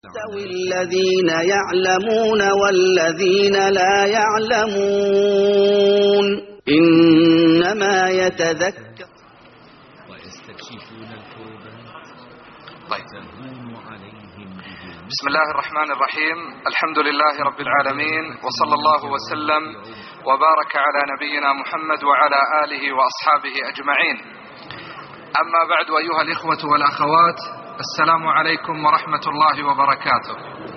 يستوي الذين يعلمون والذين لا يعلمون إنما يتذكر ويستكشفون الكربات وتهون عليهم به. بسم الله الرحمن الرحيم. الحمد لله رب العالمين، وصلى الله وسلم وبارك على نبينا محمد وعلى آله وأصحابه أجمعين. أما بعد، أيها الإخوة والأخوات، السلام عليكم ورحمة الله وبركاته.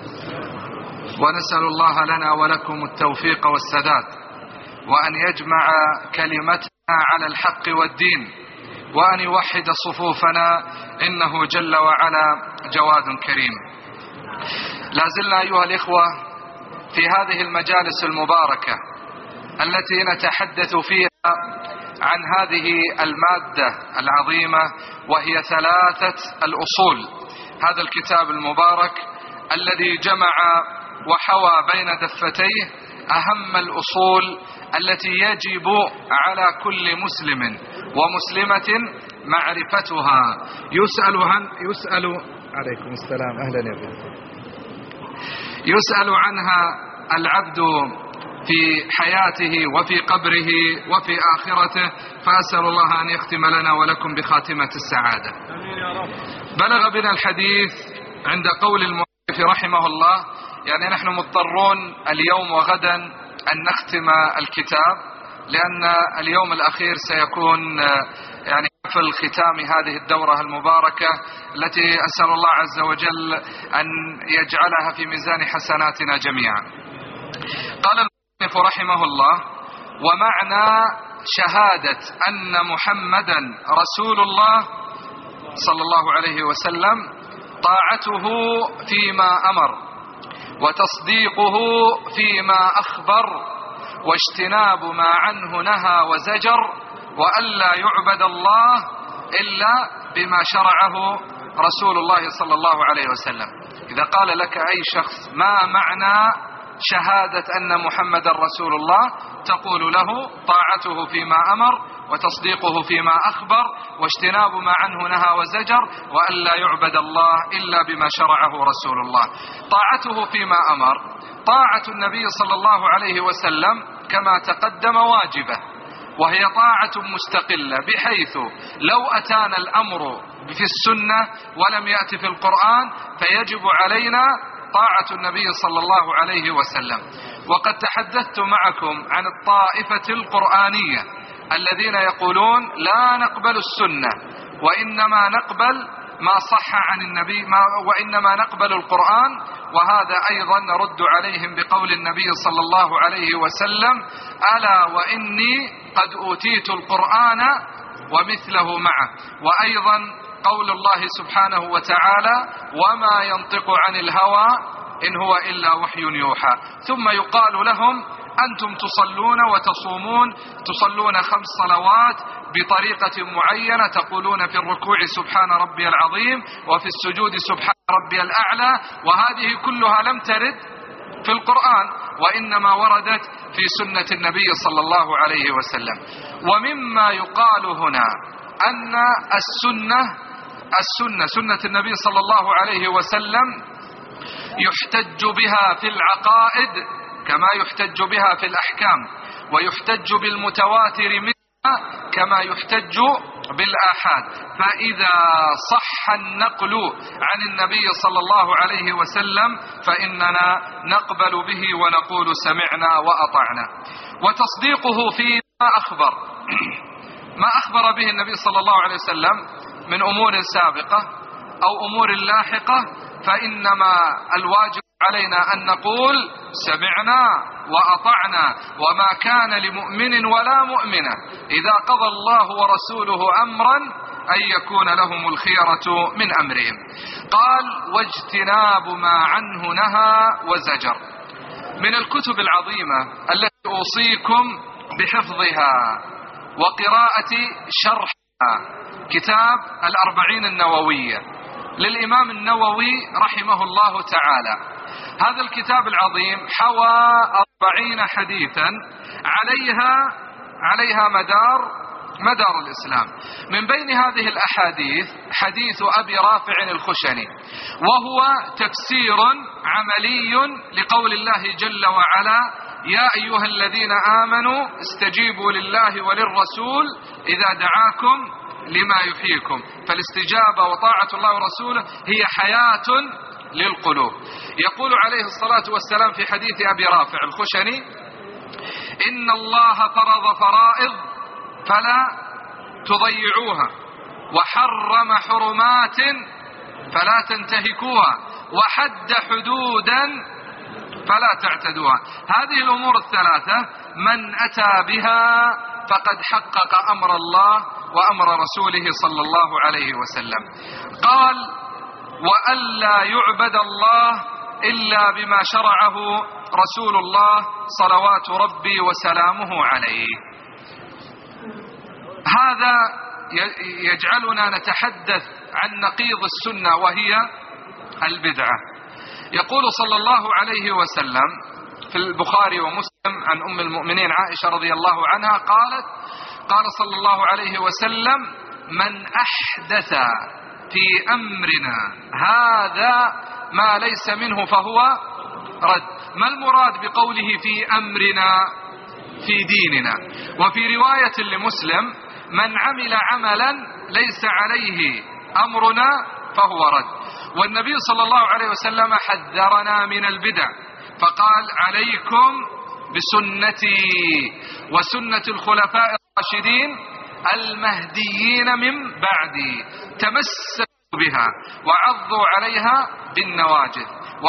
ونسأل الله لنا ولكم التوفيق والسداد، وأن يجمع كلمتنا على الحق والدين، وأن يوحد صفوفنا، إنه جل وعلا جواد كريم. لا زلنا أيها الإخوة في هذه المجالس المباركة التي نتحدث فيها عن هذه المادة العظيمة، وهي 3 الأصول. هذا الكتاب المبارك الذي جمع وحوى بين دفتيه أهم الأصول التي يجب على كل مسلم ومسلمة معرفتها. عليكم السلام، أهلا يا بني. يسأل عنها العبد في حياته وفي قبره وفي آخرته، فأسأل الله أن يختم لنا ولكم بخاتمة السعادة. بلغ بنا الحديث عند قول المؤلف رحمه الله، يعني نحن مضطرون اليوم وغدا أن نختم الكتاب، لأن اليوم الأخير سيكون يعني حفل ختام هذه الدورة المباركة التي أسأل الله عز وجل أن يجعلها في ميزان حسناتنا جميعا. قال المؤلف رحمه الله: ومعنى شهادة أن محمدا رسول الله صلى الله عليه وسلم طاعته فيما أمر، وتصديقه فيما أخبر، واجتناب ما عنه نهى وزجر، وألا يعبد الله إلا بما شرعه رسول الله صلى الله عليه وسلم. إذا قال لك أي شخص ما معنى شهادة أن محمد رسول الله، تقول له: طاعته فيما أمر، وتصديقه فيما أخبر، واجتناب ما عنه نهى وزجر، وألا يعبد الله إلا بما شرعه رسول الله. طاعته فيما أمر، طاعة النبي صلى الله عليه وسلم كما تقدم واجبة، وهي طاعة مستقلة، بحيث لو أتانا الأمر في السنة ولم يأتي في القرآن فيجب علينا طاعة النبي صلى الله عليه وسلم. وقد تحدثت معكم عن الطائفة القرآنية الذين يقولون لا نقبل السنة، وإنما نقبل ما صح عن النبي، وإنما نقبل القرآن. وهذا أيضا نرد عليهم بقول النبي صلى الله عليه وسلم: ألا وإني قد أوتيت القرآن ومثله معه. وأيضا قول الله سبحانه وتعالى: وما ينطق عن الهوى إن هو إلا وحي يوحى. ثم يقال لهم: أنتم تصلون وتصومون، تصلون 5 صلوات بطريقة معينة، تقولون في الركوع سبحان ربي العظيم، وفي السجود سبحان ربي الأعلى، وهذه كلها لم ترد في القرآن، وإنما وردت في سنة النبي صلى الله عليه وسلم. ومما يقال هنا أن سنة النبي صلى الله عليه وسلم يحتج بها في العقائد كما يحتج بها في الأحكام، ويحتج بالمتواتر منها كما يحتج بالآحاد. فإذا صح النقل عن النبي صلى الله عليه وسلم فإننا نقبل به ونقول سمعنا وأطعنا. وتصديقه فيما أخبر، ما أخبر به النبي صلى الله عليه وسلم من أمور سابقة أو أمور لاحقة، فإنما الواجب علينا أن نقول سمعنا وأطعنا. وما كان لمؤمن ولا مؤمنة إذا قضى الله ورسوله أمرا أن يكون لهم الخيرة من أمرهم. قال: واجتناب ما عنه نهى وزجر. من الكتب العظيمة التي أوصيكم بحفظها وقراءة شرحها كتاب 40 النووية للإمام النووي رحمه الله تعالى. هذا الكتاب العظيم حوى 40 حديثا عليها مدار مدار الإسلام. من بين هذه الأحاديث حديث أبي رافع الخشني، وهو تفسير عملي لقول الله جل وعلا: يا أيها الذين آمنوا استجيبوا لله وللرسول إذا دعاكم لما يحييكم. فالاستجابة وطاعة الله ورسوله هي حياة للقلوب. يقول عليه الصلاة والسلام في حديث أبي رافع الخشني: إن الله فرض فرائض فلا تضيعوها، وحرم حرمات فلا تنتهكوها، وحد حدودا فلا تعتدوها. هذه الأمور الثلاثة من أتى بها فقد حقق أمر الله وأمر رسوله صلى الله عليه وسلم. قال: وألا يعبد الله إلا بما شرعه رسول الله صلوات ربي وسلامه عليه. هذا يجعلنا نتحدث عن نقيض السنة وهي البدعة. يقول صلى الله عليه وسلم في البخاري ومسلم عن أم المؤمنين عائشة رضي الله عنها قالت: قال صلى الله عليه وسلم: من أحدث في أمرنا هذا ما ليس منه فهو رد. ما المراد بقوله في أمرنا؟ في ديننا. وفي رواية لمسلم: من عمل عملا ليس عليه أمرنا فهو رد. والنبي صلى الله عليه وسلم حذرنا من البدع فقال: عليكم بسنتي وسنة الخلفاء الراشدين المهديين من بعدي، تمسكوا بها وعضوا عليها بالنواجذ،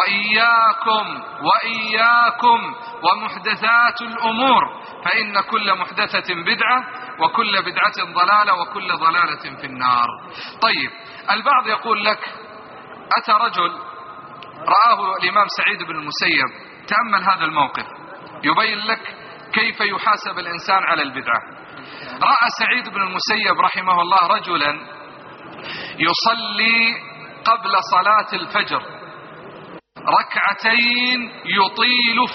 وإياكم ومحدثات الأمور، فإن كل محدثة بدعة وكل بدعة ضلالة وكل ضلالة في النار. طيب، البعض يقول لك: أتى رجل رآه الإمام سعيد بن المسيب. تأمل هذا الموقف يبين لك كيف يحاسب الإنسان على البدعة. رأى سعيد بن المسيب رحمه الله رجلا يصلي قبل صلاة الفجر ركعتين يطيل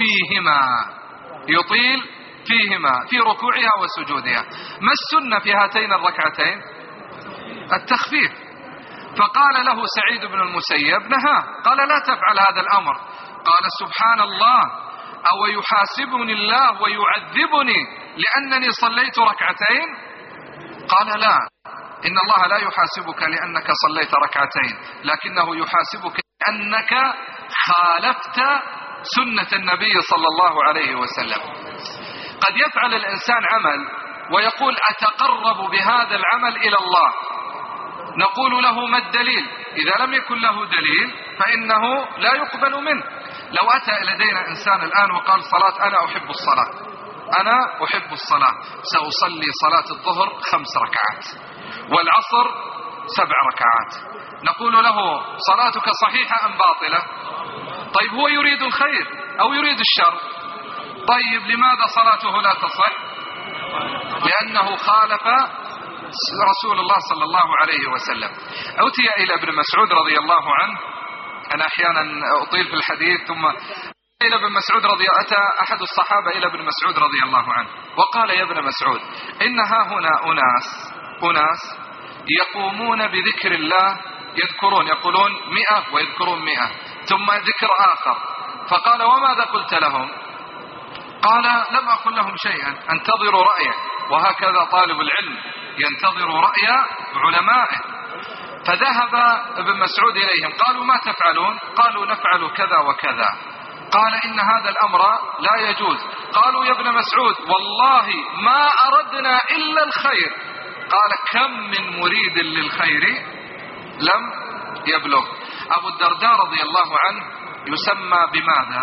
فيهما في ركوعها وسجودها. ما السنة في هاتين الركعتين؟ التخفيف. فقال له سعيد بن المسيب: نهى. قال: لا تفعل هذا الأمر. قال: سبحان الله، أو يحاسبني الله ويعذبني لأنني صليت ركعتين؟ قال: لا، إن الله لا يحاسبك لأنك صليت ركعتين، لكنه يحاسبك لأنك خالفت سنة النبي صلى الله عليه وسلم. قد يفعل الإنسان عمل ويقول: أتقرب بهذا العمل إلى الله. نقول له: ما الدليل؟ إذا لم يكن له دليل فإنه لا يقبل منه. لو أتى لدينا إنسان الآن وقال: صلاة أنا أحب الصلاة، سأصلي صلاة الظهر 5 ركعات والعصر 7 ركعات، نقول له: صلاتك صحيحة أم باطلة؟ طيب، هو يريد الخير أو يريد الشر؟ طيب، لماذا صلاته لا تصح؟ لأنه خالف رسول الله صلى الله عليه وسلم. أتي إلى ابن مسعود رضي الله عنه. أنا أحيانا أطيل في الحديث. ثم إلى ابن مسعود أتى أحد الصحابة إلى ابن مسعود رضي الله عنه وقال: يا ابن مسعود، إنها هنا أناس يقومون بذكر الله، يقولون 100 ويذكرون 100 ثم ذكر آخر. فقال: وماذا قلت لهم؟ قال: لم أقل لهم شيئا، انتظروا رأيه. وهكذا طالب العلم ينتظر رأي علمائه. فذهب ابن مسعود إليهم. قالوا: ما تفعلون؟ قالوا: نفعل كذا وكذا. قال: إن هذا الأمر لا يجوز. قالوا: يا ابن مسعود، والله ما أردنا إلا الخير. قال: كم من مريد للخير لم يبلغ. أبو الدرداء رضي الله عنه يسمى بماذا؟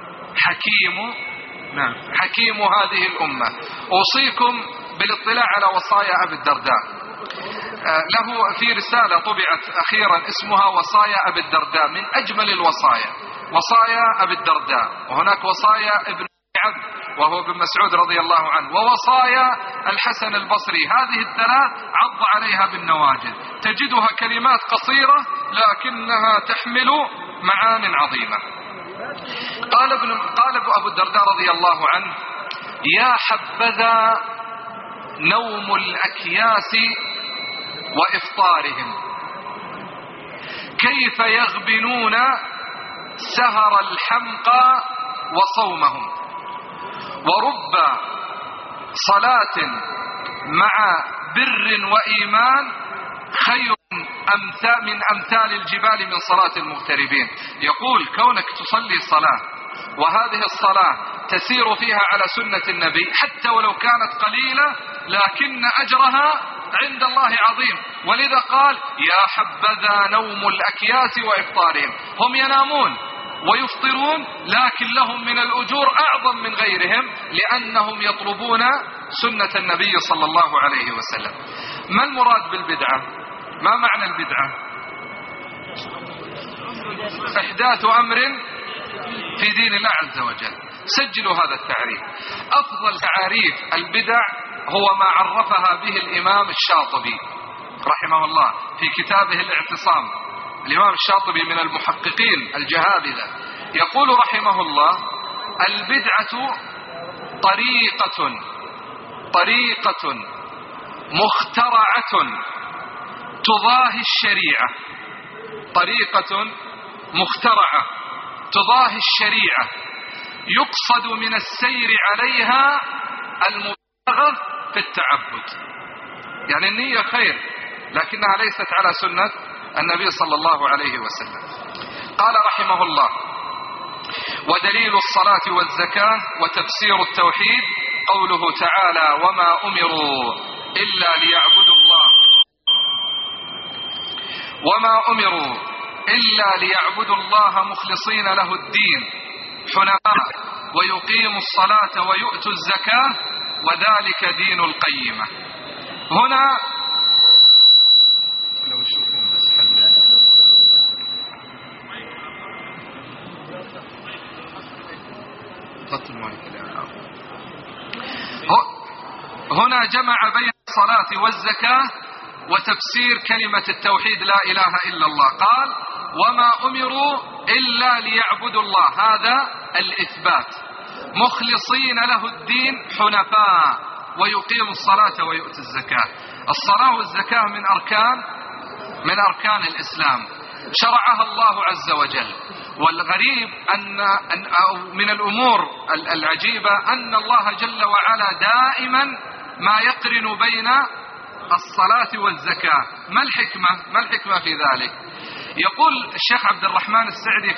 حكيم هذه الأمة. أوصيكم بالاطلاع على وصايا أبي الدرداء. له في رسالة طبعت أخيرا اسمها وصايا أبي الدرداء، من أجمل الوصايا وصايا أبي الدرداء. وهناك وصايا ابن عبد وهو ابن مسعود رضي الله عنه، ووصايا الحسن البصري. هذه الثلاث عض عليها بالنواجذ. تجدها كلمات قصيرة لكنها تحمل معان عظيمة. قال أبو الدرداء رضي الله عنه: يا حبذا نوم الأكياس وإفطارهم. كيف يغبنون سهر الحمقى وصومهم. ورب صلاة مع بر وإيمان خير من أمثال الجبال من صلاة المغتربين. يقول كونك تصلي صلاة وهذه الصلاة تسير فيها على سنة النبي حتى ولو كانت قليلة لكن أجرها عند الله عظيم. ولذا قال يا حبذا نوم الأكياس وإفطارهم. هم ينامون ويفطرون لكن لهم من الأجور أعظم من غيرهم لأنهم يطلبون سنة النبي صلى الله عليه وسلم. ما المراد بالبدعة؟ ما معنى البدعة؟ إحداث أمر في دين الله عز وجل. سجلوا هذا التعريف. أفضل تعريف البدع هو ما عرفها به الإمام الشاطبي رحمه الله في كتابه الاعتصام. الإمام الشاطبي من المحققين الجهابذة يقول رحمه الله البدعة طريقة مخترعة تضاهي الشريعة. طريقة مخترعة تضاهي الشريعة يقصد من السير عليها المبالغة في التعبد. يعني النية خير لكنها ليست على سنة النبي صلى الله عليه وسلم. قال رحمه الله ودليل الصلاة والزكاة وتفسير التوحيد قوله تعالى وما أمروا إلا ليعبدوا الله مخلصين له الدين حنفاء ويقيموا الصلاة ويؤتوا الزكاة وذلك دين القيمة. هنا لو يشوفون بس هنا جمع بين الصلاة والزكاة وتفسير كلمة التوحيد لا إله إلا الله. قال وما أمروا إلا ليعبدوا الله، هذا الإثبات، مخلصين له الدين حنفاء ويقيموا الصلاة ويؤتوا الزكاة. الصلاة والزكاة من أركان الإسلام شرعها الله عز وجل. والغريب أو من الأمور العجيبة أن الله جل وعلا دائما ما يقرن بين الصلاة والزكاة. ما الحكمة في ذلك؟ يقول الشيخ عبد الرحمن السعدي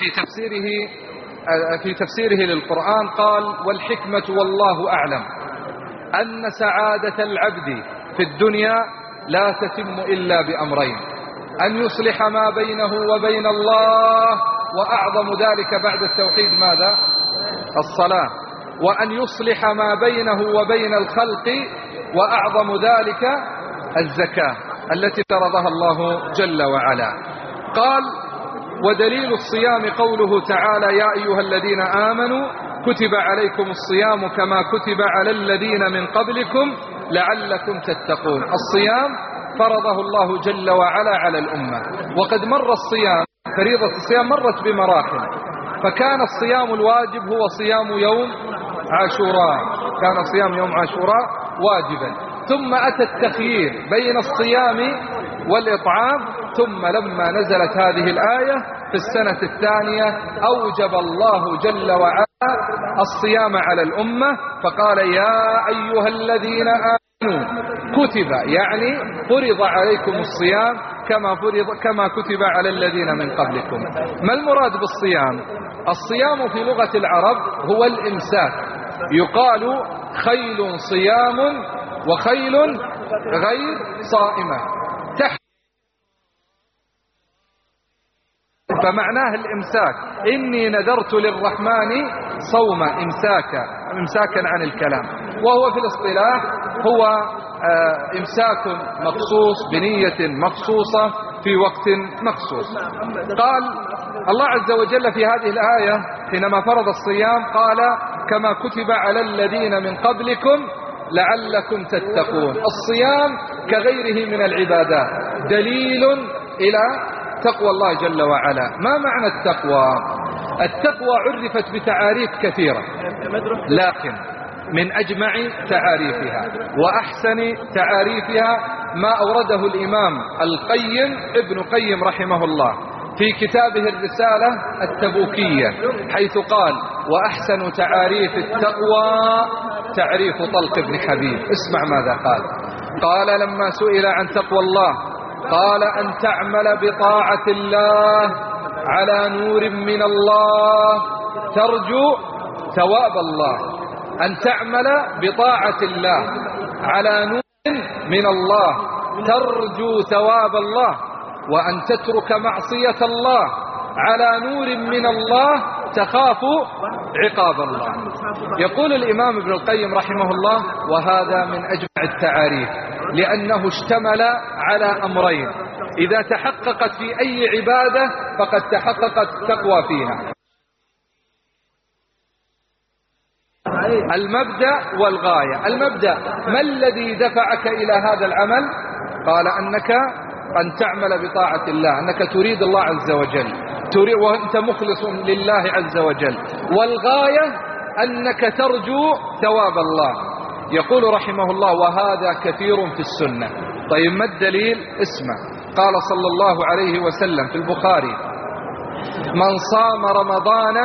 في تفسيره للقرآن قال والحكمة والله أعلم أن سعادة العبد في الدنيا لا تتم إلا بأمرين: أن يصلح ما بينه وبين الله، وأعظم ذلك بعد التوحيد ماذا؟ الصلاة. وأن يصلح ما بينه وبين الخلق، وأعظم ذلك الزكاة التي فرضها الله جل وعلا. قال ودليل الصيام قوله تعالى يا أيها الذين آمنوا كتب عليكم الصيام كما كتب على الذين من قبلكم لعلكم تتقون. الصيام فرضه الله جل وعلا على الأمة، وقد مر الصيام، فريضة الصيام مرت بمراحل، فكان الصيام الواجب هو صيام يوم عاشوراء، كان صيام يوم عاشوراء واجبا، ثم أتى التخيير بين الصيام والإطعام، ثم لما نزلت هذه الآية في السنة الثانية أوجب الله جل وعلا الصيام على الأمة، فقال يا أيها الذين آمنوا كتب، يعني فرض عليكم الصيام كما كتب على الذين من قبلكم. ما المراد بالصيام؟ الصيام في لغة العرب هو الإمساك، يقال خيل صيام وخيل غير صائمة، فمعناه الإمساك. إني نذرت للرحمن صوما، إمساكا عن الكلام، وهو في الاصطلاح هو إمساك مخصوص بنية مخصوصة في وقت مخصوص. قال الله عز وجل في هذه الآية حينما فرض الصيام قال كما كتب على الذين من قبلكم لعلكم تتقون. الصيام كغيره من العبادات دليل إلى تقوى الله جل وعلا. ما معنى التقوى؟ التقوى عرفت بتعاريف كثيرة، لكن من أجمع تعاريفها وأحسن تعاريفها ما أورده الإمام ابن قيم رحمه الله في كتابه الرسالة التبوكية، حيث قال: وأحسن تعاريف التقوى تعريف طلق بن حبيب. اسمع ماذا قال. قال لما سئل عن تقوى الله قال: أن تعمل بطاعة الله على نور من الله ترجو ثواب الله. أن تعمل بطاعة الله على نور من الله ترجو ثواب الله، وأن تترك معصية الله على نور من الله تخاف عقاب الله. يقول الإمام ابن القيم رحمه الله: وهذا من أجمع التعاريف، لأنه اشتمل على أمرين إذا تحققت في أي عبادة فقد تحققت التقوى فيها: المبدأ والغاية. المبدأ: ما الذي دفعك إلى هذا العمل؟ قال: أن تعمل بطاعة الله، أنك تريد الله عز وجل، وأنت مخلص لله عز وجل. والغاية أنك ترجو ثواب الله. يقول رحمه الله: وهذا كثير في السنة. طيب ما الدليل؟ اسمع. قال صلى الله عليه وسلم في البخاري: من صام رمضان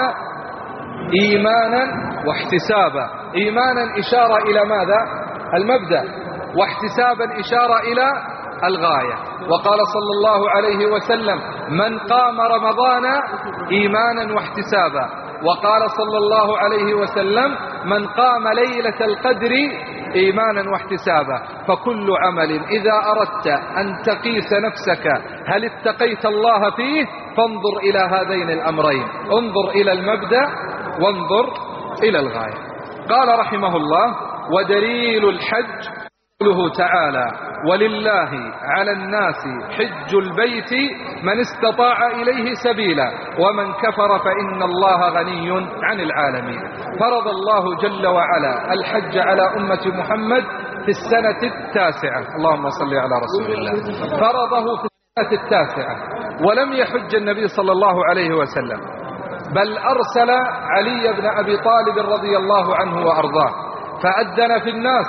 إيمانا واحتسابا. إيمانا إشارة إلى ماذا؟ المبدأ. واحتسابا إشارة إلى الغاية. وقال صلى الله عليه وسلم: من قام رمضان إيمانا واحتسابا. وقال صلى الله عليه وسلم: من قام ليلة القدر إيمانا واحتسابا. فكل عمل إذا أردت أن تقيس نفسك هل اتقيت الله فيه فانظر إلى هذين الأمرين: انظر إلى المبدأ وانظر إلى الغاية. قال رحمه الله: ودليل الحج قوله تعالى: ولله على الناس حج البيت من استطاع إليه سبيلا ومن كفر فإن الله غني عن العالمين. فرض الله جل وعلا الحج على أمة محمد في السنة 9. اللهم صل على رسول الله. فرضه في السنة 9 ولم يحج النبي صلى الله عليه وسلم، بل أرسل علي بن أبي طالب رضي الله عنه وأرضاه فأذن في الناس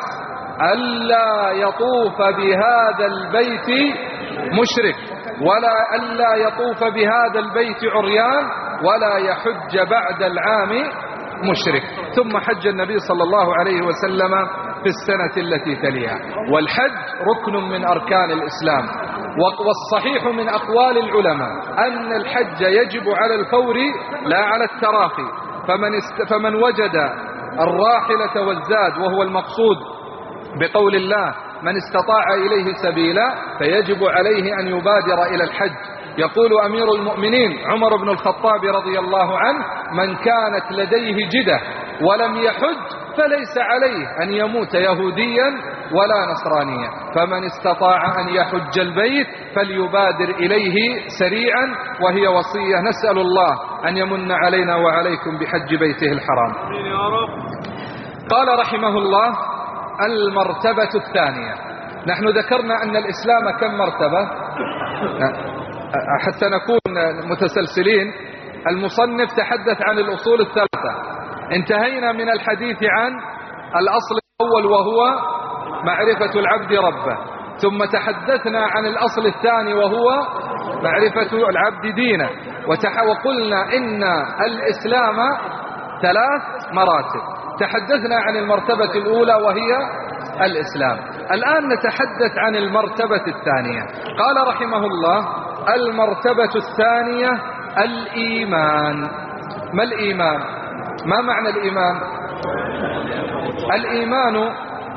ألا يطوف بهذا البيت مشرك، ولا ألا يطوف بهذا البيت عريان، ولا يحج بعد العام مشرك. ثم حج النبي صلى الله عليه وسلم في السنة التي تليها. والحج ركن من أركان الإسلام، والصحيح من أقوال العلماء أن الحج يجب على الفور لا على التراخي. فمن وجد الراحلة والزاد وهو المقصود بقول الله: من استطاع إليه سبيلا، فيجب عليه أن يبادر إلى الحج. يقول أمير المؤمنين عمر بن الخطاب رضي الله عنه: من كانت لديه جدة ولم يحج فليس عليه أن يموت يهوديا ولا نصرانيا، فمن استطاع أن يحج البيت فليبادر إليه سريعا، وهي وصية نسأل الله أن يمن علينا وعليكم بحج بيته الحرام. قال رحمه الله: المرتبة الثانية. نحن ذكرنا أن الإسلام كم مرتبة؟ حتى نكون متسلسلين. المصنف تحدث عن الأصول الثلاثة، انتهينا من الحديث عن الأصل الأول وهو معرفة العبد ربه، ثم تحدثنا عن الأصل الثاني وهو معرفة العبد دينه، وقلنا إن الإسلام 3 مراتب. تحدثنا عن المرتبة الأولى وهي الإسلام. الآن نتحدث عن المرتبة الثانية. قال رحمه الله: المرتبة الثانية الإيمان. ما الإيمان؟ ما معنى الإيمان؟ الإيمان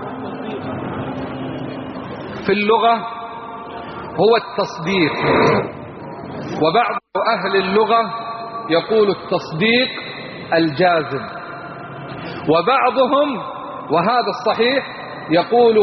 في اللغة هو التصديق، وبعض أهل اللغة يقول التصديق الجازم، وبعضهم وهذا الصحيح يقول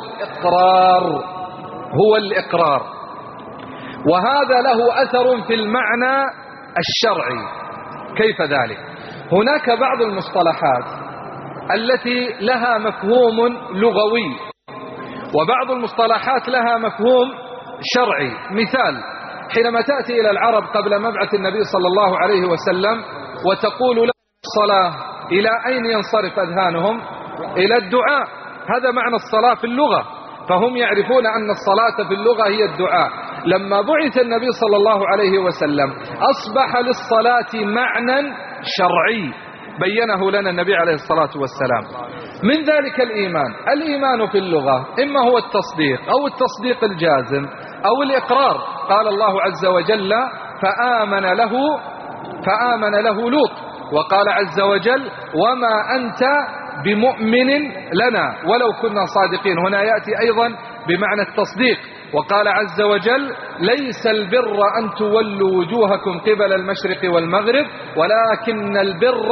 هو الإقرار. وهذا له أثر في المعنى الشرعي. كيف ذلك؟ هناك بعض المصطلحات التي لها مفهوم لغوي، وبعض المصطلحات لها مفهوم شرعي. مثال: حينما تأتي إلى العرب قبل مبعث النبي صلى الله عليه وسلم وتقول لهم الصلاة، إلى أين ينصرف أذهانهم؟ إلى الدعاء. هذا معنى الصلاة في اللغة، فهم يعرفون أن الصلاة في اللغة هي الدعاء. لما بعث النبي صلى الله عليه وسلم أصبح للصلاة معنى شرعي بينه لنا النبي عليه الصلاة والسلام. من ذلك الإيمان في اللغة إما هو التصديق أو التصديق الجازم أو الإقرار. قال الله عز وجل فآمن له لوط، وقال عز وجل وما أنت بمؤمن لنا ولو كنا صادقين. هنا يأتي أيضا بمعنى التصديق. وقال عز وجل ليس البر أن تولوا وجوهكم قبل المشرق والمغرب ولكن البر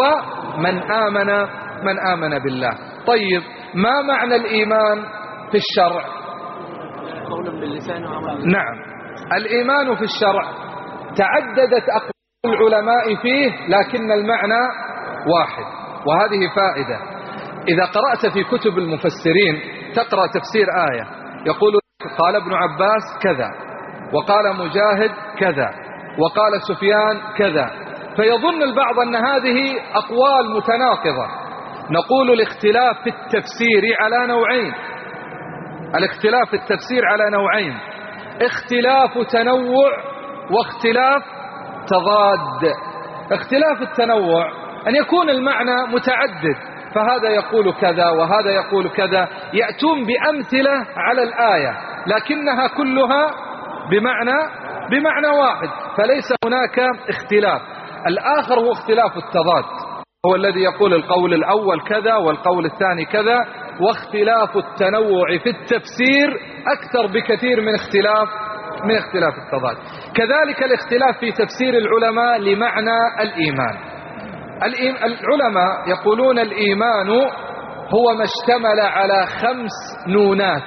من آمن بالله. طيب، ما معنى الإيمان في الشرع؟ قولا باللسان وعملا. نعم، الإيمان في الشرع تعددت أقوال العلماء فيه لكن المعنى واحد، وهذه فائدة. إذا قرأت في كتب المفسرين تقرأ تفسير آية يقول قال ابن عباس كذا، وقال مجاهد كذا، وقال سفيان كذا، فيظن البعض أن هذه أقوال متناقضة. نقول الاختلاف في التفسير على نوعين. الاختلاف في التفسير على نوعين: اختلاف تنوع واختلاف تضاد. اختلاف التنوع أن يكون المعنى متعدد، فهذا يقول كذا وهذا يقول كذا، يأتون بأمثلة على الآية لكنها كلها بمعنى واحد، فليس هناك اختلاف. الآخر هو اختلاف التضاد، هو الذي يقول القول الأول كذا والقول الثاني كذا. واختلاف التنوع في التفسير أكثر بكثير من اختلاف التضاد. كذلك الاختلاف في تفسير العلماء لمعنى الإيمان. العلماء يقولون الإيمان هو ما اشتمل على 5 نونات.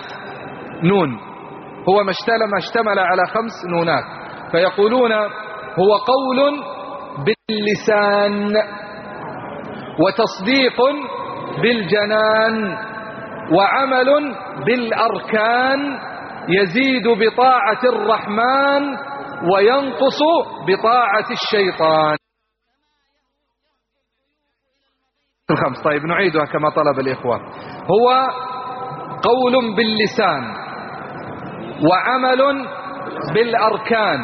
هو ما اشتمل على 5 نونات، فيقولون هو قول باللسان وتصديق بالجنان وعمل بالأركان يزيد بطاعة الرحمن وينقص بطاعة الشيطان. 5. طيب نعيدها كما طلب الإخوة. هو قول باللسان وعمل بالأركان.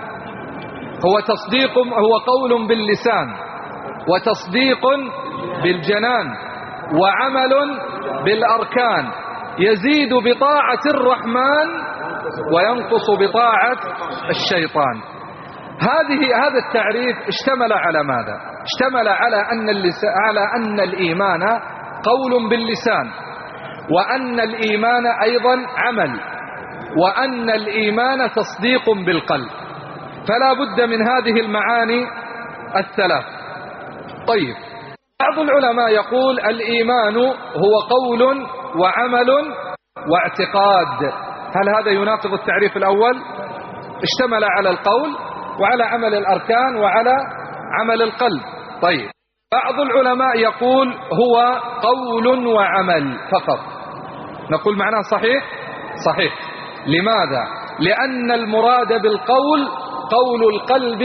هو قول باللسان وتصديق بالجنان وعمل بالأركان يزيد بطاعة الرحمن وينقص بطاعة الشيطان. هذا التعريف اشتمل على ماذا؟ اشتمل على أن الإيمان قول باللسان، وأن الإيمان أيضا عمل، وأن الإيمان تصديق بالقلب، فلا بد من هذه المعاني الثلاث. طيب، بعض العلماء يقول الإيمان هو قول وعمل واعتقاد. هل هذا يناقض التعريف الأول؟ اشتمل على القول وعلى عمل الأركان وعلى عمل القلب. طيب، بعض العلماء يقول هو قول وعمل فقط. نقول معناه صحيح. لماذا؟ لأن المراد بالقول قول القلب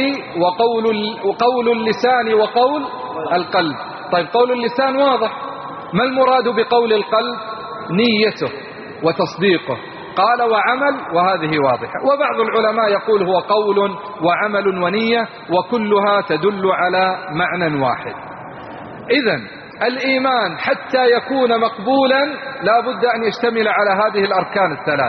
وقول اللسان وقول القلب. طيب، قول اللسان واضح، ما المراد بقول القلب؟ نيته وتصديقه. قال وعمل، وهذه واضحة. وبعض العلماء يقول هو قول وعمل ونية، وكلها تدل على معنى واحد. إذن الإيمان حتى يكون مقبولا لا بد أن يشتمل على هذه الأركان الثلاث.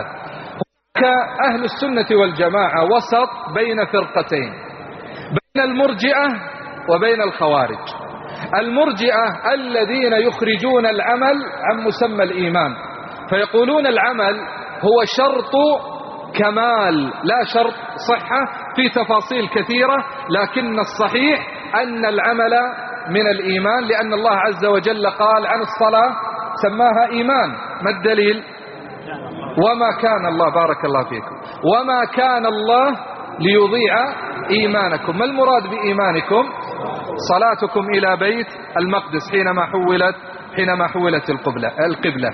أهل السنة والجماعة وسط بين فرقتين، بين المرجئة وبين الخوارج. المرجئة الذين يخرجون العمل عن مسمى الإيمان، فيقولون العمل هو شرط كمال لا شرط صحة، في تفاصيل كثيرة، لكن الصحيح أن العمل من الإيمان، لأن الله عز وجل قال عن الصلاة سماها إيمان. ما الدليل؟ وما كان الله، بارك الله فيكم، وما كان الله ليضيع إيمانكم. ما المراد بإيمانكم؟ صلاتكم إلى بيت المقدس حينما حولت القبلة.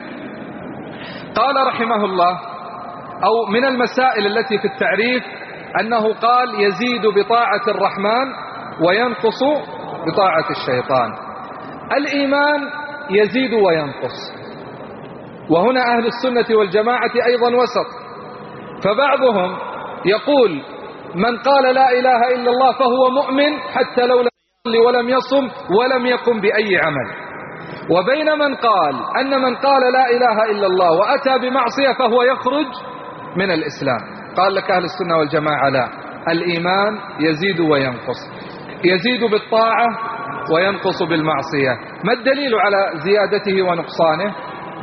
قال رحمه الله، أو من المسائل التي في التعريف أنه قال يزيد بطاعة الرحمن وينقص بطاعة الشيطان. الإيمان يزيد وينقص. وهنا أهل السنة والجماعة أيضا وسط، فبعضهم يقول من قال لا إله إلا الله فهو مؤمن حتى لو لم يصلي ولم يصم ولم يقم بأي عمل، وبين من قال أن من قال لا إله إلا الله وأتى بمعصية فهو يخرج من الإسلام. قال لك أهل السنة والجماعة لا، الإيمان يزيد وينقص، يزيد بالطاعة وينقص بالمعصية. ما الدليل على زيادته ونقصانه؟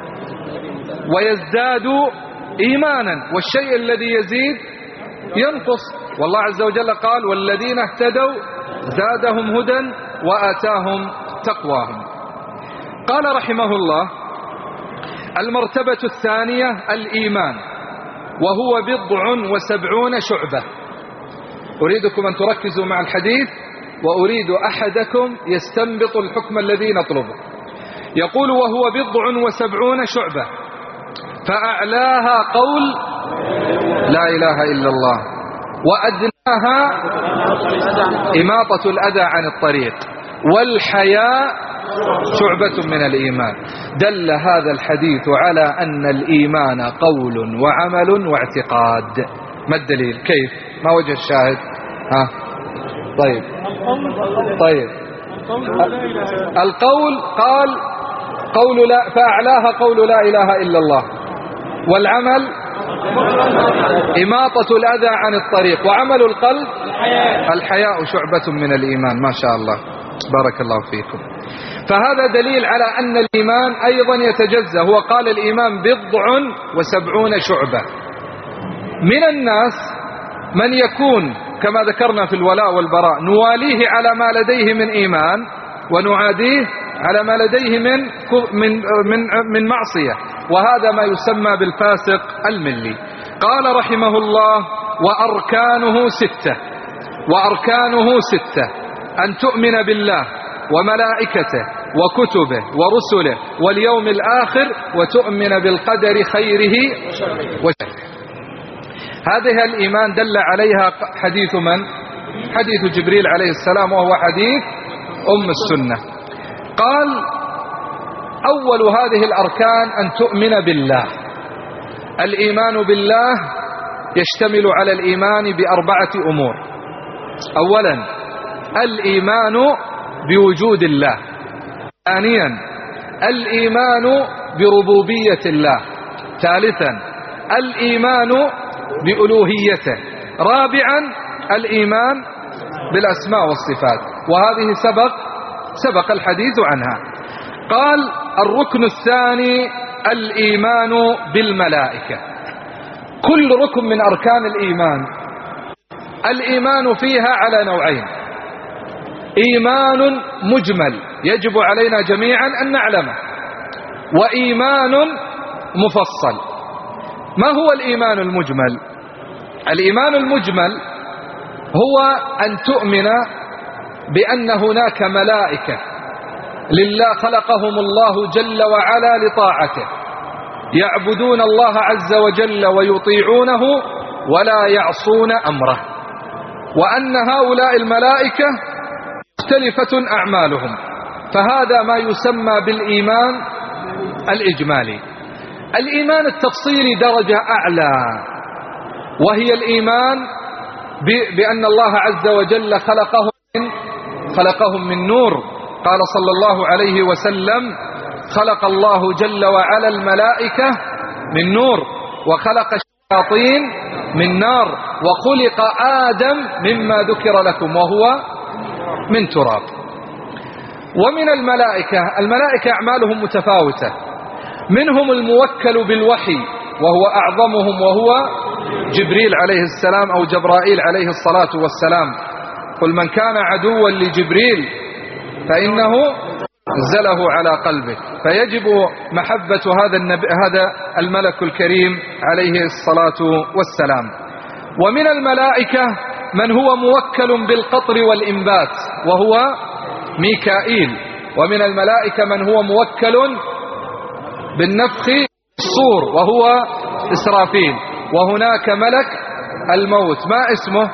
ويزداد إيمانا، والشيء الذي يزيد ينقص. والله عز وجل قال والذين اهتدوا زادهم هدى وآتاهم تقواهم. قال رحمه الله المرتبة الثانية الإيمان، وهو 70 شعبة. أريدكم أن تركزوا مع الحديث، وأريد أحدكم يستنبط الحكم الذي نطلبه. يقول وهو 70 شعبة، فأعلاها قول لا إله إلا الله، وأدناها إماطة الأذى عن الطريق، والحياء شعبة من الإيمان. دل هذا الحديث على أن الإيمان قول وعمل واعتقاد. ما الدليل؟ كيف؟ ما وجه الشاهد؟ طيب القول قال قول لا، فأعلاها قول لا إله إلا الله، والعمل إماطة الأذى عن الطريق، وعمل القلب الحياء شعبة من الإيمان. ما شاء الله، بارك الله فيكم. فهذا دليل على أن الإيمان أيضا يتجزأ. هو قال الإيمان 70 شعبة. من الناس من يكون كما ذكرنا في الولاء والبراء نواليه على ما لديه من إيمان، ونعاديه على ما لديه من معصية، وهذا ما يسمى بالفاسق الملي. قال رحمه الله وأركانه ستة: أن تؤمن بالله وملائكته وكتبه ورسله واليوم الآخر، وتؤمن بالقدر خيره وشره. هذه الإيمان دل عليها حديث من؟ حديث جبريل عليه السلام، وهو حديث أم السنة. قال أول هذه الأركان أن تؤمن بالله. الإيمان بالله يشتمل على الإيمان ب4 أمور. أولا الإيمان بوجود الله، ثانيا الإيمان بربوبية الله، ثالثا الإيمان بألوهيته، رابعا الإيمان بالأسماء والصفات، وهذه سبق الحديث عنها. قال الركن الثاني الإيمان بالملائكة. كل ركن من أركان الإيمان فيها على نوعين: إيمان مجمل يجب علينا جميعا أن نعلمه، وإيمان مفصل. ما هو الإيمان المجمل؟ الإيمان المجمل هو أن تؤمن بأن هناك ملائكة لله خلقهم الله جل وعلا لطاعته، يعبدون الله عز وجل ويطيعونه ولا يعصون أمره، وأن هؤلاء الملائكة مختلفة أعمالهم. فهذا ما يسمى بالإيمان الإجمالي. الإيمان التفصيلي درجة أعلى، وهي الإيمان بأن الله عز وجل خلقهم من نور. قال صلى الله عليه وسلم: خلق الله جل وعلا الملائكة من نور، وخلق الشياطين من نار، وخلق آدم مما ذكر لكم وهو من تراب. ومن الملائكة أعمالهم متفاوتة. منهم الموكل بالوحي وهو أعظمهم، وهو جبريل عليه السلام أو جبرائيل عليه الصلاة والسلام. قل من كان عدوا لجبريل فإنه نزله على قلبه، فيجب محبة هذا الملك الكريم عليه الصلاة والسلام. ومن الملائكة من هو موكل بالقطر والإنبات وهو ميكائيل. ومن الملائكة من هو موكل بالنفخ الصور وهو إسرافيل. وهناك ملك الموت ما اسمه؟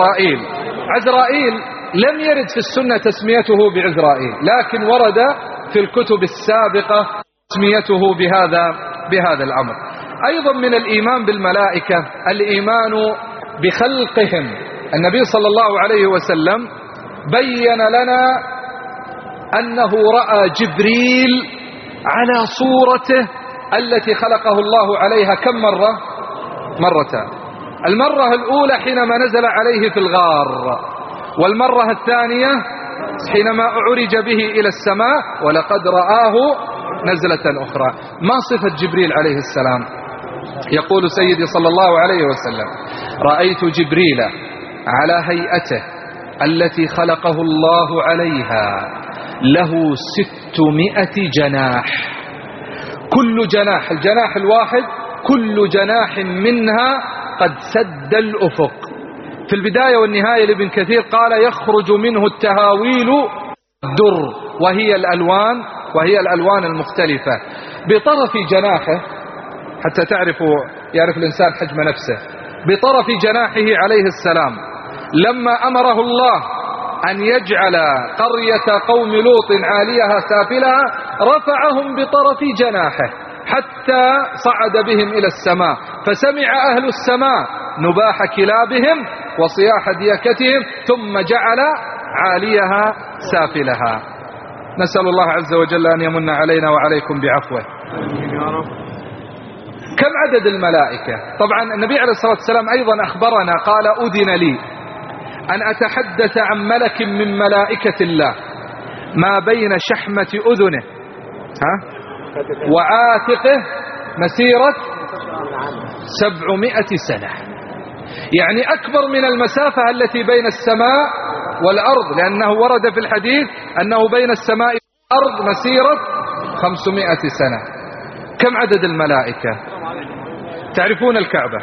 عزرائيل. لم يرد في السنة تسميته بعزرائيل، لكن ورد في الكتب السابقة تسميته بهذا الأمر. أيضا من الإيمان بالملائكة الإيمان بخلقهم. النبي صلى الله عليه وسلم بين لنا أنه رأى جبريل على صورته التي خلقه الله عليها كم مرة؟ مرتان. المرة الأولى حينما نزل عليه في الغار، والمرة الثانية حينما أعرج به إلى السماء، ولقد رآه نزلة أخرى. ما صفة جبريل عليه السلام؟ يقول سيدي صلى الله عليه وسلم: رأيت جبريل على هيئته التي خلقه الله عليها له 600 جناح، كل جناح، الجناح الواحد كل جناح منها قد سد الأفق. في البداية والنهاية لابن كثير قال: يخرج منه التهاويل الدر، وهي الألوان المختلفة. بطرف جناحه، حتى يعرف الإنسان حجم نفسه، بطرف جناحه عليه السلام لما أمره الله أن يجعل قرية قوم لوط عاليها سافلها رفعهم بطرف جناحه حتى صعد بهم إلى السماء، فسمع أهل السماء نباح كلابهم وصياح ديكتهم، ثم جعل عاليها سافلها. نسأل الله عز وجل أن يمن علينا وعليكم بعفوه. كم عدد الملائكة؟ طبعا النبي عليه الصلاة والسلام أيضا أخبرنا قال: أذن لي أن أتحدث عن ملك من ملائكة الله ما بين شحمة أذنه وعاتقه مسيرة 700 سنة، يعني أكبر من المسافة التي بين السماء والأرض، لأنه ورد في الحديث أنه بين السماء والأرض مسيرة 500 سنة. كم عدد الملائكة؟ تعرفون الكعبة؟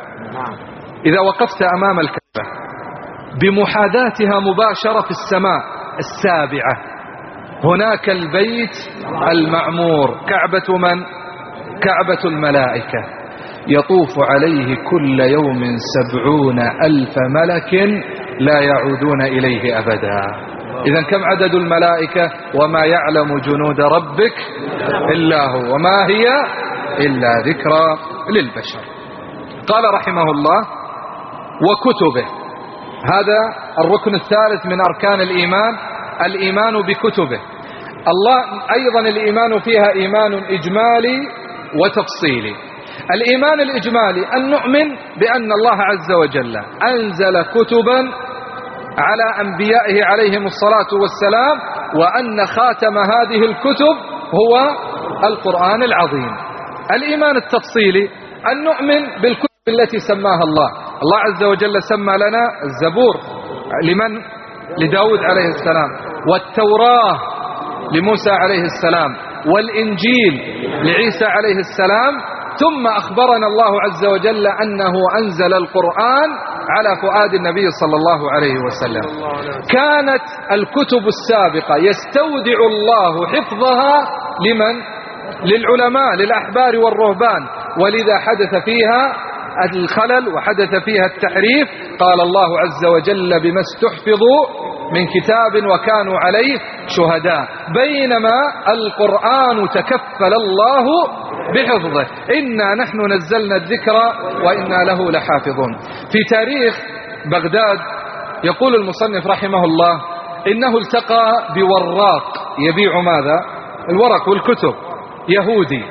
إذا وقفت أمام الكعبة بمحاذاتها مباشرة في السماء السابعة هناك البيت المعمور، كعبة من؟ كعبة الملائكة، يطوف عليه كل يوم 70,000 ملك لا يعودون إليه أبدا. إذا كم عدد الملائكة؟ وما يعلم جنود ربك إلا هو وما هي إلا ذكرى للبشر. قال رحمه الله: وكتبه. هذا الركن الثالث من أركان الإيمان، الإيمان بكتبه. الله أيضا الإيمان فيها إيمان إجمالي وتفصيلي. الإيمان الإجمالي أن نؤمن بأن الله عز وجل أنزل كتبا على أنبيائه عليهم الصلاة والسلام، وأن خاتم هذه الكتب هو القرآن العظيم. الإيمان التفصيلي أن نؤمن بالكتب التي سماها الله. الله عز وجل سمى لنا الزبور لمن؟ لداود عليه السلام، والتوراة لموسى عليه السلام، والإنجيل لعيسى عليه السلام. ثم أخبرنا الله عز وجل أنه أنزل القرآن على فؤاد النبي صلى الله عليه وسلم. كانت الكتب السابقة يستودع الله حفظها لمن؟ للعلماء، للأحبار والرهبان، ولذا حدث فيها الخلل وحدث فيها التحريف. قال الله عز وجل: بما استحفظوا من كتاب وكانوا عليه شهداء. بينما القرآن تكفل الله بحفظه: إنا نحن نزلنا الذكر وإنا له لحافظون. في تاريخ بغداد يقول المصنف رحمه الله: إنه التقى بوراق يبيع ماذا؟ الورق والكتب، يهودي،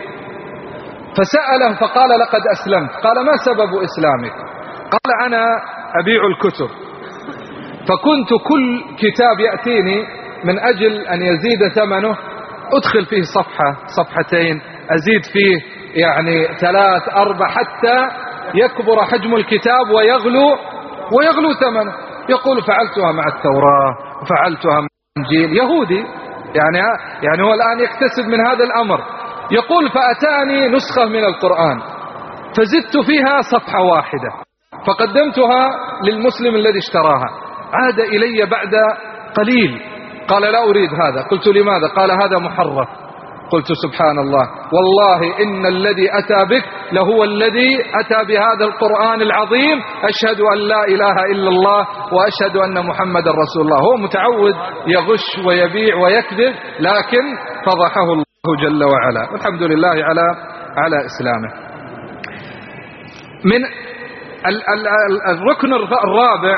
فسأله فقال: لقد أسلمت. قال: ما سبب إسلامك؟ قال: أنا أبيع الكتب، فكنت كل كتاب يأتيني من أجل أن يزيد ثمنه أدخل فيه صفحة صفحتين، أزيد فيه يعني 3 4 حتى يكبر حجم الكتاب ويغلو ثمنه. يقول: فعلتها مع التوراة وفعلتها مع الإنجيل. يهودي يعني هو الآن يكتسب من هذا الأمر. يقول: فأتاني نسخة من القرآن فزدت فيها صفحة واحدة فقدمتها للمسلم الذي اشتراها. عاد إلي بعد قليل قال: لا أريد هذا. قلت: لماذا؟ قال: هذا محرف. قلت سبحان الله، والله إن الذي أتى بك لهو الذي أتى بهذا القرآن العظيم، أشهد أن لا إله إلا الله وأشهد أن محمد رسول الله. هو متعود يغش ويبيع ويكذب، لكن فضحه الله جل وعلا، والحمد لله على إسلامه. من الركن الرابع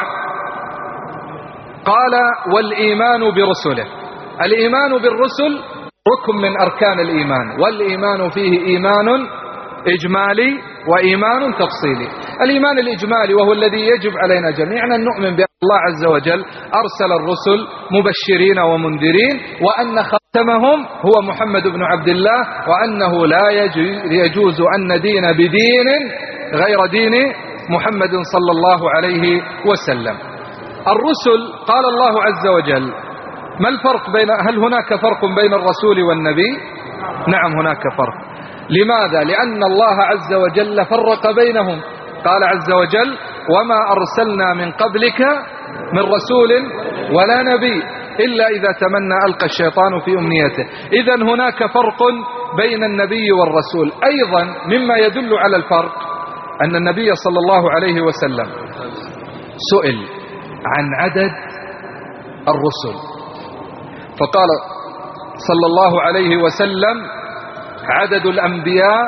قال والإيمان برسله. الإيمان بالرسل ركن من أركان الإيمان، والإيمان فيه إيمان إجمالي وإيمان تفصيلي. الإيمان الإجمالي وهو الذي يجب علينا جميعا أن نؤمن بأن الله عز وجل أرسل الرسل مبشرين ومنذرين، وأن خاتمهم هو محمد بن عبد الله، وأنه لا يجوز أن ندين بدين غير دين محمد صلى الله عليه وسلم. الرسل قال الله عز وجل ما الفرق هل هناك فرق بين الرسول والنبي؟ نعم هناك فرق. لماذا؟ لأن الله عز وجل فرق بينهم. قال عز وجل وما أرسلنا من قبلك من رسول ولا نبي إلا إذا تمنى ألقى الشيطان في أمنيته. إذن هناك فرق بين النبي والرسول. أيضا مما يدل على الفرق أن النبي صلى الله عليه وسلم سئل عن عدد الرسل، فقال صلى الله عليه وسلم عدد الأنبياء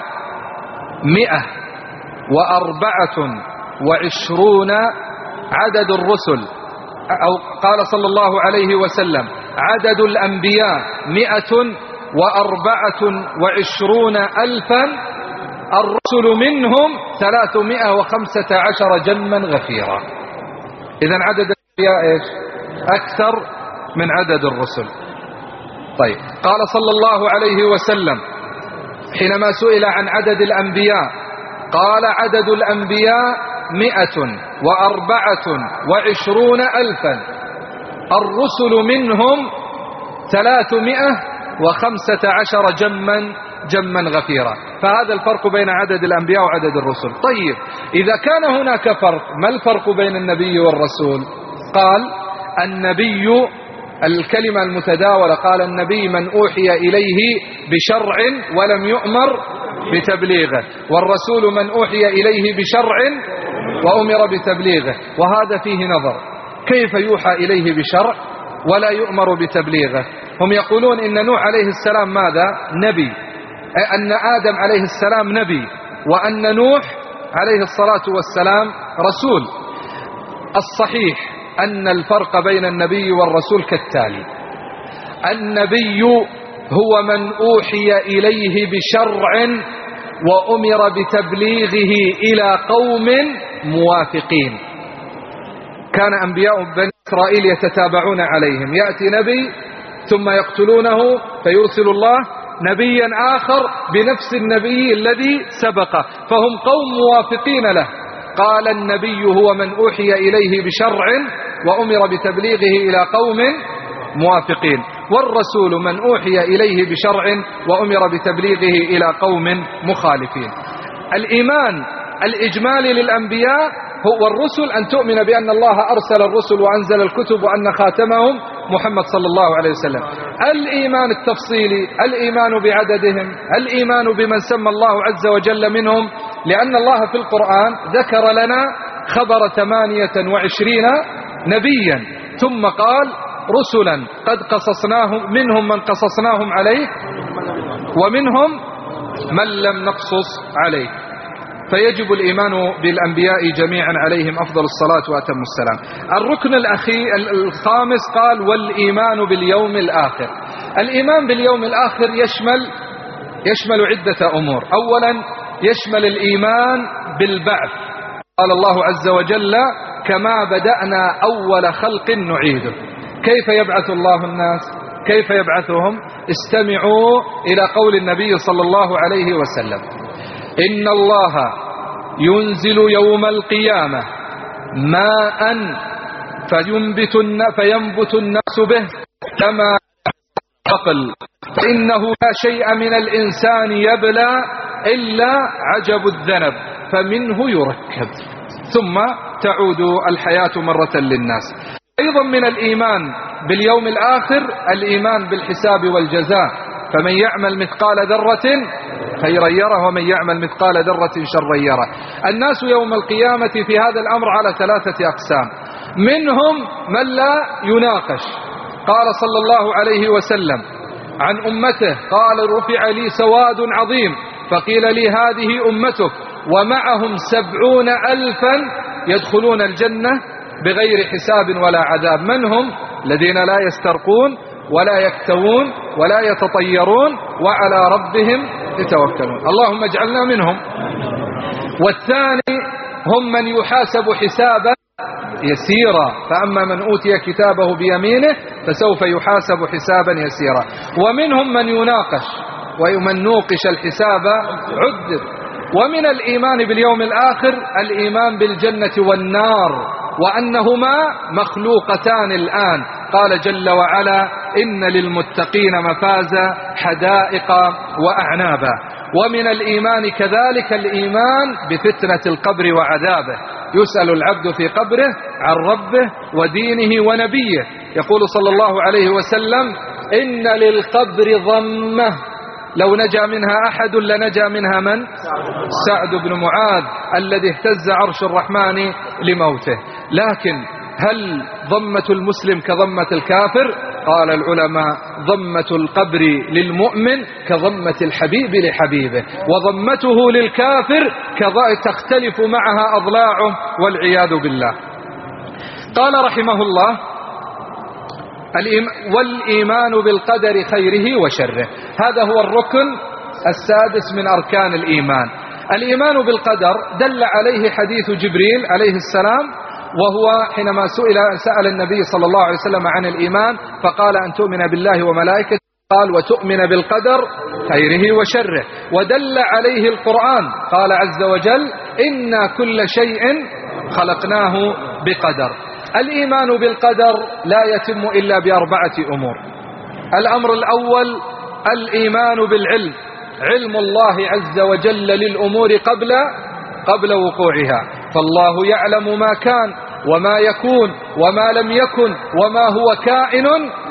124 عدد الرسل، أو قال صلى الله عليه وسلم عدد الأنبياء 124 ألفا، الرسل منهم 315 جما غفيرا. إذن عدد الأنبياء إيش؟ أكثر من عدد الرسل. طيب قال صلى الله عليه وسلم حينما سئل عن عدد الأنبياء قال عدد الأنبياء 124 ألفا، الرسل منهم 315 جما غفيرا. فهذا الفرق بين عدد الأنبياء وعدد الرسل. طيب إذا كان هناك فرق، ما الفرق بين النبي والرسول؟ قال النبي الكلمة المتداولة، قال النبي من أوحي إليه بشرع ولم يؤمر بتبليغه، والرسول من أوحي إليه بشرع وأمر بتبليغه. وهذا فيه نظر، كيف يوحى إليه بشرع ولا يؤمر بتبليغه؟ هم يقولون إن نوح عليه السلام ماذا؟ نبي، أن آدم عليه السلام نبي، وأن نوح عليه الصلاة والسلام رسول. الصحيح أن الفرق بين النبي والرسول كالتالي: النبي هو من أوحي إليه بشرع وأمر بتبليغه إلى قوم موافقين. كان أنبياء بني إسرائيل يتتابعون عليهم، يأتي نبي ثم يقتلونه فيرسل الله نبيا آخر بنفس النبي الذي سبقه، فهم قوم موافقين له. قال النبي هو من أوحي إليه بشرع وأمر بتبليغه إلى قوم موافقين، والرسول من أوحي إليه بشرع وأمر بتبليغه إلى قوم مخالفين. الإيمان الإجمالي للأنبياء هو الرسل، أن تؤمن بأن الله أرسل الرسل وأنزل الكتب وأن خاتمهم محمد صلى الله عليه وسلم. الإيمان التفصيلي الإيمان بعددهم، الإيمان بمن سمى الله عز وجل منهم، لأن الله في القرآن ذكر لنا خبر 28 نبيا، ثم قال رسلا قد قصصناهم، منهم من قصصناهم عليه ومنهم من لم نقصص عليه. فيجب الإيمان بالأنبياء جميعا عليهم أفضل الصلاة وأتم السلام. الركن الخامس قال والإيمان باليوم الآخر. الإيمان باليوم الآخر يشمل عدة أمور. أولا يشمل الإيمان بالبعث. قال الله عز وجل كما بدأنا أول خلق نعيده. كيف يبعث الله الناس؟ كيف يبعثهم؟ استمعوا إلى قول النبي صلى الله عليه وسلم: إن الله ينزل يوم القيامة ماء فينبت الناس به كما عقل، فإنه لا شيء من الإنسان يبلى إلا عجب الذنب فمنه يركب ثم تعود الحياة مرة للناس. أيضا من الإيمان باليوم الآخر الإيمان بالحساب والجزاء. فمن يعمل مثقال ذرة خيرا يره ومن يعمل مثقال ذرة شرا يره. الناس يوم القيامة في هذا الأمر على 3 أقسام. منهم من لا يناقش. قال صلى الله عليه وسلم عن أمته قال رفع لي سواد عظيم فقيل لي هذه أمتك ومعهم 70,000 يدخلون الجنة بغير حساب ولا عذاب. من هم؟ الذين لا يسترقون ولا يكتوون ولا يتطيرون وعلى ربهم يتوكلون. اللهم اجعلنا منهم. والثاني هم من يحاسب حسابا يسيرا، فأما من أوتي كتابه بيمينه فسوف يحاسب حسابا يسيرا. ومنهم من يناقش، ومن نوقش الحساب عذب. ومن الإيمان باليوم الآخر الإيمان بالجنة والنار، وأنهما مخلوقتان الآن. قال جل وعلا إن للمتقين مفازا حدائق وأعنابا. ومن الإيمان كذلك الإيمان بفتنة القبر وعذابه، يسأل العبد في قبره عن ربه ودينه ونبيه. يقول صلى الله عليه وسلم إن للقبر ضمة لو نجا منها أحد لنجا منها من؟ سعد بن معاذ الذي اهتز عرش الرحمن لموته. لكن هل ضمة المسلم كضمة الكافر؟ قال العلماء ضمة القبر للمؤمن كضمة الحبيب لحبيبه، وضمته للكافر تختلف معها أضلاعه والعياذ بالله. قال رحمه الله والإيمان بالقدر خيره وشره. هذا هو الركن السادس من أركان الإيمان. الإيمان بالقدر دل عليه حديث جبريل عليه السلام، وهو حينما سأل النبي صلى الله عليه وسلم عن الإيمان فقال أن تؤمن بالله وملائكته، قال وتؤمن بالقدر خيره وشره. ودل عليه القرآن، قال عز وجل إنا كل شيء خلقناه بقدر. الإيمان بالقدر لا يتم إلا ب4 أمور. الأمر الأول الإيمان بالعلم، علم الله عز وجل للأمور قبل وقوعها، فالله يعلم ما كان وما يكون وما لم يكن وما هو كائن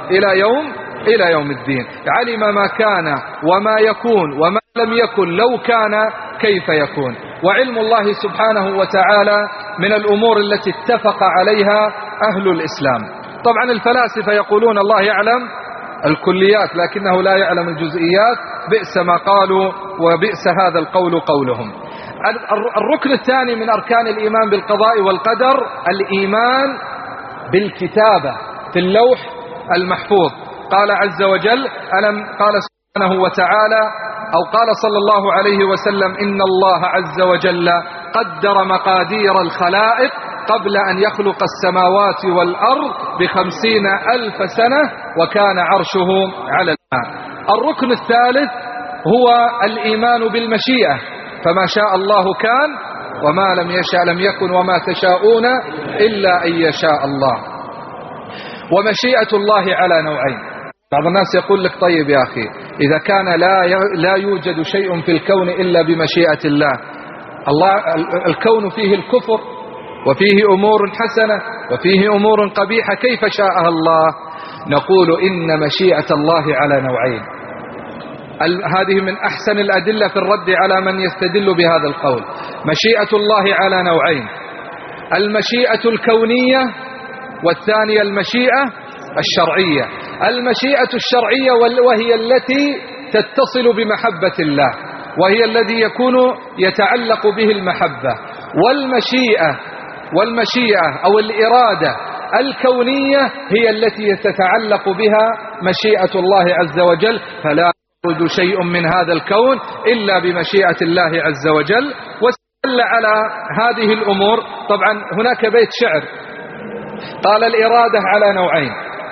إلى يوم الدين. علم ما كان وما يكون وما لم يكن لو كان كيف يكون. وعلم الله سبحانه وتعالى من الأمور التي اتفق عليها أهل الإسلام. طبعا الفلاسفة يقولون الله يعلم الكليات لكنه لا يعلم الجزئيات، بئس ما قالوا وبئس هذا القول قولهم. الركن الثاني من أركان الإيمان بالقضاء والقدر الإيمان بالكتابة في اللوح المحفوظ. قال عز وجل قال سبحانه وتعالى أو قال صلى الله عليه وسلم إن الله عز وجل قدر مقادير الخلائق قبل أن يخلق السماوات والأرض ب50,000 سنة وكان عرشه على الماء. الركن الثالث هو الإيمان بالمشيئة، فما شاء الله كان وما لم يشاء لم يكن وما تشاءون إلا أن يشاء الله. ومشيئة الله على نوعين. بعض الناس يقول لك طيب يا أخي إذا كان لا يوجد شيء في الكون إلا بمشيئة الله، الكون فيه الكفر وفيه أمور حسنة وفيه أمور قبيحة، كيف شاءها الله؟ نقول إن مشيئة الله على نوعين. هذه من أحسن الأدلة في الرد على من يستدل بهذا القول. مشيئة الله على نوعين: المشيئة الكونية والثانية المشيئة الشرعية. المشيئة الشرعية وهي التي تتصل بمحبة الله، وهي الذي يتعلق به المحبة. والمشيئة أو الإرادة الكونية هي التي تتعلق بها مشيئة الله عز وجل، فلا يوجد شيء من هذا الكون إلا بمشيئة الله عز وجل. واستدل على هذه الأمور. طبعا هناك بيت شعر قال الإرادة على نوعين،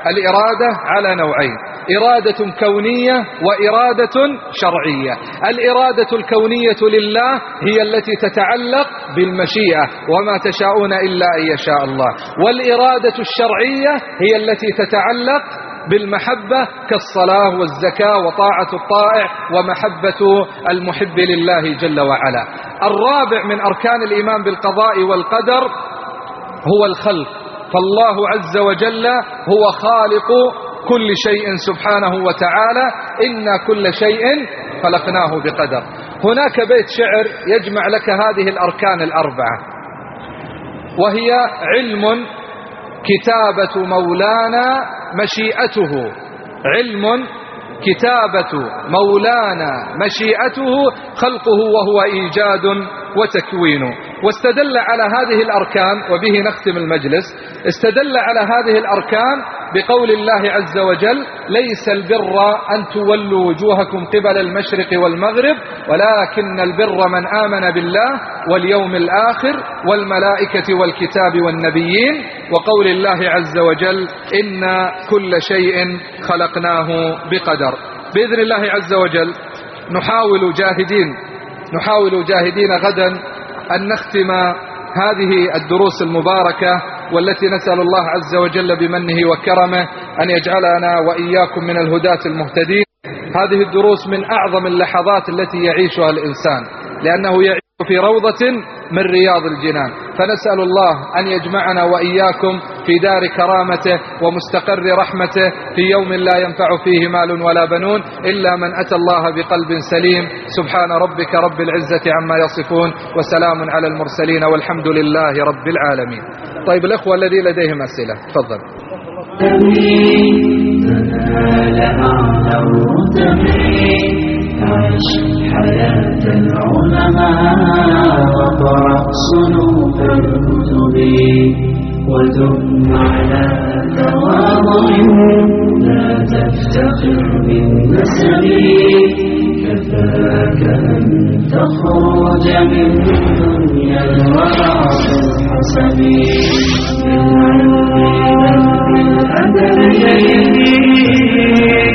إرادة كونية وإرادة شرعية. الإرادة الكونية لله هي التي تتعلق بالمشيئة وما تشاءون إلا أن يشاء الله، والإرادة الشرعية هي التي تتعلق بالمحبة كالصلاة والزكاة وطاعة الطائع ومحبة المحب لله جل وعلا. الرابع من أركان الإيمان بالقضاء والقدر هو الخلق، فالله عز وجل هو خالق كل شيء سبحانه وتعالى: إنا كل شيء خلقناه بقدر. هناك بيت شعر يجمع لك هذه الأركان الأربعة، وهي: علم، كتابة مولانا مشيئته، علم، كتابة مولانا مشيئته، خلقه وهو إيجاد وتكوين. واستدل على هذه الأركان، وبه نختم المجلس، استدل على هذه الأركان بقول الله عز وجل: ليس البر أن تولوا وجوهكم قبل المشرق والمغرب ولكن البر من آمن بالله واليوم الآخر والملائكة والكتاب والنبيين، وقول الله عز وجل: إنا كل شيء خلقناه بقدر. بإذن الله عز وجل نحاول جاهدين غدا أن نختم هذه الدروس المباركة، والتي نسأل الله عز وجل بمنه وكرمه أن يجعلنا وإياكم من الهداة المهتدين. هذه الدروس من أعظم اللحظات التي يعيشها الإنسان، لأنه يعيش في روضة من رياض الجنان، فنسأل الله أن يجمعنا وإياكم في دار كرامته ومستقر رحمته في يوم لا ينفع فيه مال ولا بنون إلا من أتى الله بقلب سليم. سبحان ربك رب العزة عما يصفون، وسلام على المرسلين، والحمد لله رب العالمين. طيب الأخوة الذي لديهم أسئلة تفضل. عش حياة العلماء وقرأ صنوف الكتب ودم على تواضع لا تفتخر بالنسب كفاك أن تخرج من دنيا الورع بالحسب بالعلم بل بالأدب